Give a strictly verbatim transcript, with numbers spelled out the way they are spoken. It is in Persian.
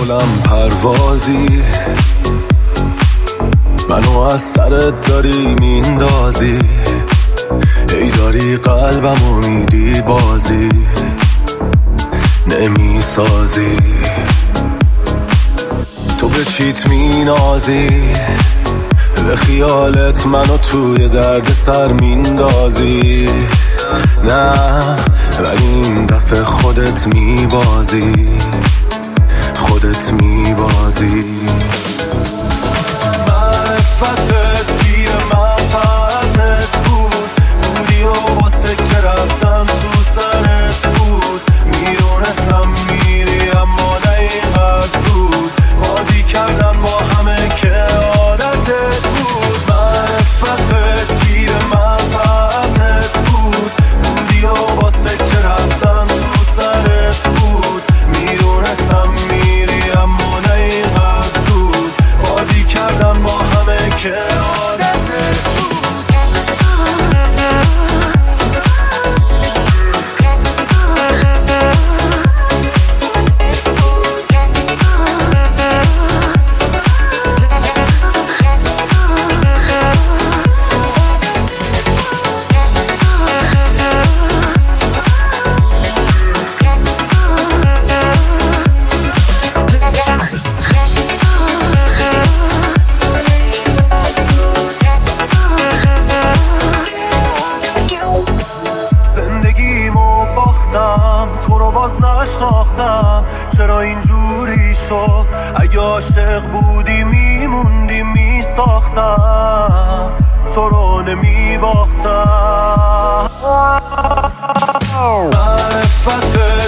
بلند پروازی، منو از سرت داری میندازی، ای داری قلبمو میدی بازی نمیسازی. تو به چیت مینازی، به خیالت منو توی درد سر میندازی. نه ولی این دفعه خودت میبازی، خودت میبازی. معرفتت گیر منفعتت بود، بودی و باز فکر رفتم تو سرت بود. میدونستم میری اما نه اینقدر زود، بازی کردم با همه که عادتت بود. معرفتت گیر منفعتت بود، بودی و باز فکر رفتم تو سرت بود. میدونستم میری اما نه اینقدر زود، بازی کردم با همه که عادتت بود. تو رو باز نشناختم، چرا اینجوری شد؟ اگه عاشق بودی میموندی میساختم، تو رو نمیباختم. معرفت